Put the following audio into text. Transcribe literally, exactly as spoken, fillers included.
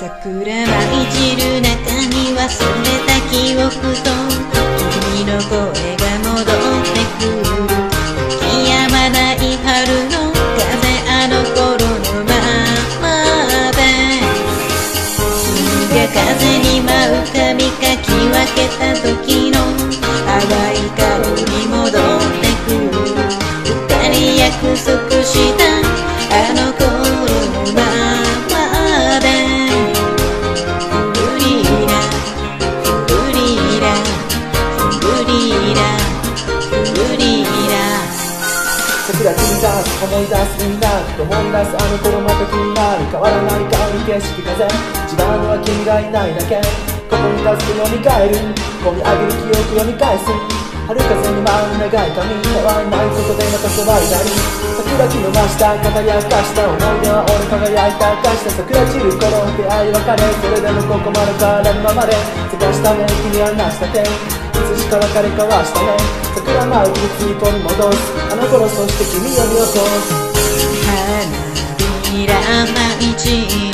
桜舞い散る中に忘れた記憶と君の声が戻ってくる。吹き止まない春の風、あの頃のままで君が風に舞う髪かき分けた時の淡い香り戻ってくる。二人約束したあの頃のままでフリーラフリーラフリーラフリーラ。 桜散り出す思い出すみんなと思い出すあの頃また気になる。変わらない顔に景色風一番のは君がいないだけ。ここに立つと蘇るこみ上げる記憶読み返す。春風に舞う長い髪変わらないことでまた騒いだり。桜木の真下語り明かした思い出は俺輝いた明かした。桜散る頃出会い別れそれでもここまで変わらぬままで探したね君はなしたていつしか別れ交わしたね。桜舞う君に取り戻すあの頃そして君を見落とす。 花びら舞い散る